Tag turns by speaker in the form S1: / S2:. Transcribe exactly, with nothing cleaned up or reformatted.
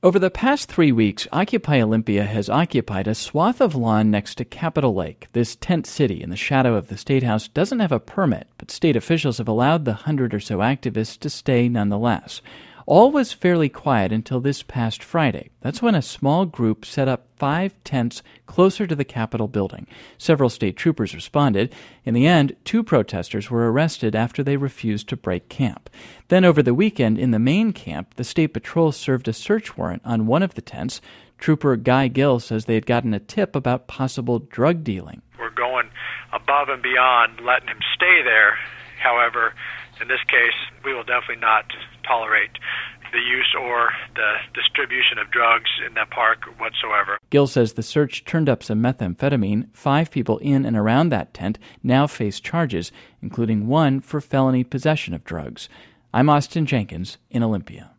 S1: Over the past three weeks, Occupy Olympia has occupied a swath of lawn next to Capitol Lake. This tent city in the shadow of the State House doesn't have a permit, but state officials have allowed the hundred or so activists to stay nonetheless. All was fairly quiet until this past Friday. That's when a small group set up five tents closer to the Capitol building. Several state troopers responded. In the end, two protesters were arrested after they refused to break camp. Then over the weekend, in the main camp, the State Patrol served a search warrant on one of the tents. Trooper Guy Gill says they had gotten a tip about possible drug dealing.
S2: We're going above and beyond letting him stay there. However, in this case, we will definitely not tolerate the use or the distribution of drugs in that park whatsoever.
S1: Gill says the search turned up some methamphetamine. Five people in and around that tent now face charges, including one for felony possession of drugs. I'm Austin Jenkins in Olympia.